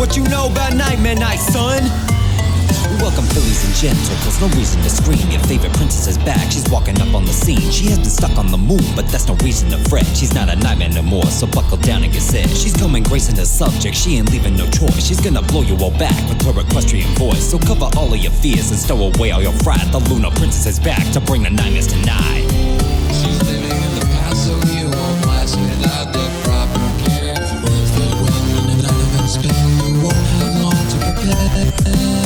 what you know about Nightmare Night, son? Welcome, Phillies and gentles, no reason to scream. Your favorite princess is back, she's walking up on the scene. She has been stuck on the moon, but that's no reason to fret. She's not a nightmare no more, so buckle down and get set. She's coming gracing the subject, she ain't leaving no choice. She's gonna blow you all back with her equestrian voice. So cover all of your fears and stow away all your fright. The Lunar Princess is back to bring the nightmares tonight. She's living in the past, so you won't last without the proper care. Still when the night is spent, you won't have long to prepare.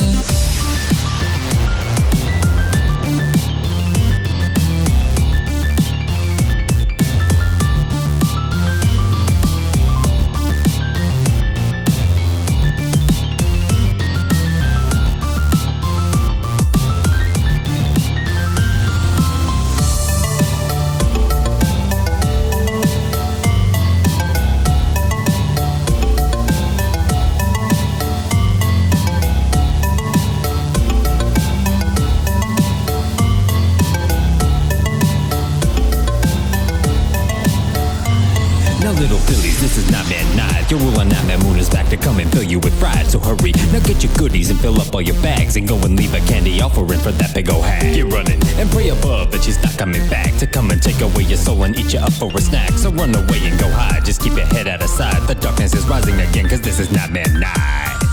Now little Phillies, this is Nightmare Night. Your ruler Nightmare Moon is back to come and fill you with fright. So hurry, now get your goodies and fill up all your bags. And go and leave a candy offering for that big ol' hag. Get running and pray above that she's not coming back to come and take away your soul and eat you up for a snack. So run away and go hide, just keep your head out of sight. The darkness is rising again, cause this is Nightmare Night.